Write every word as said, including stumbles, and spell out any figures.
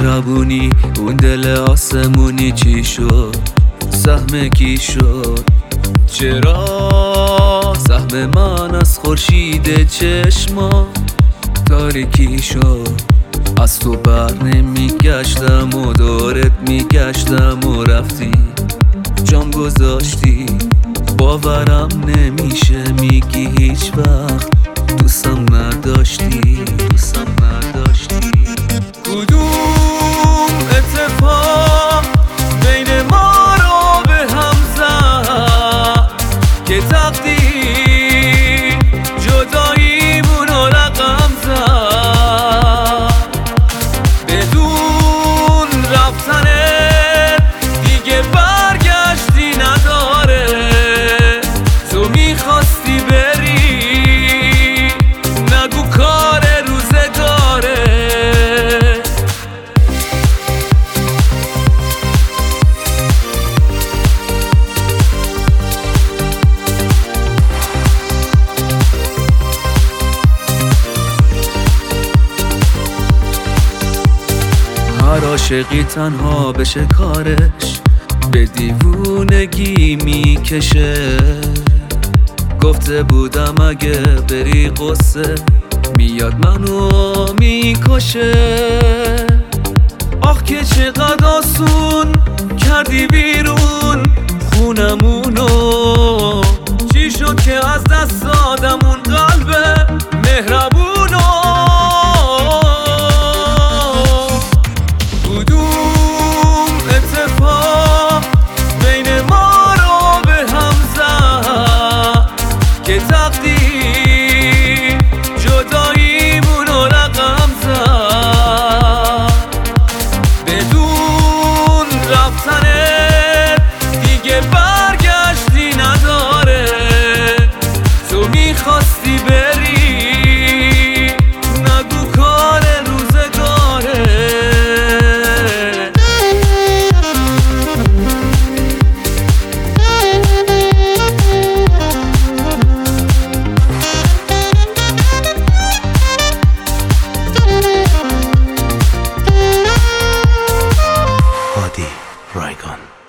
مهربونی اون دل آسمونی چی شد؟ سهم کی شد؟ چرا سهم من از خورشید چشما تاریکی شد؟ از تو بر نمیگشتم و دورت میگشتم و رفتی جام گذاشتی. باورم نمیشه میگی هیچ وقت دوستم نداشتی دوستم نداشتی. کدوم اتفاق بین ما رو به هم زد که تقدیر جداییمون رو رقم زد؟ بدون رفتنت دیگه برگشتی نداره. تو میخواستی بری نگو کار روزگاره. هر عاشقی تنها بشه کارش به دیوونگی میکشه. گفته بودم اگه بری قصه میاد منو میکشه. آخ که چقدر آسون کردی بیرون خونمونو. چی شد که از دست دادم اون قلب مهربونو؟ کدوم اتفاق بین ما رو به هم زد که تقدیر جداییمون رو رقم زد؟ بدون رفتنت دیگه برگشتی نداره. تو میخواستی بری نگو کار روزگاره. هادی رایگان.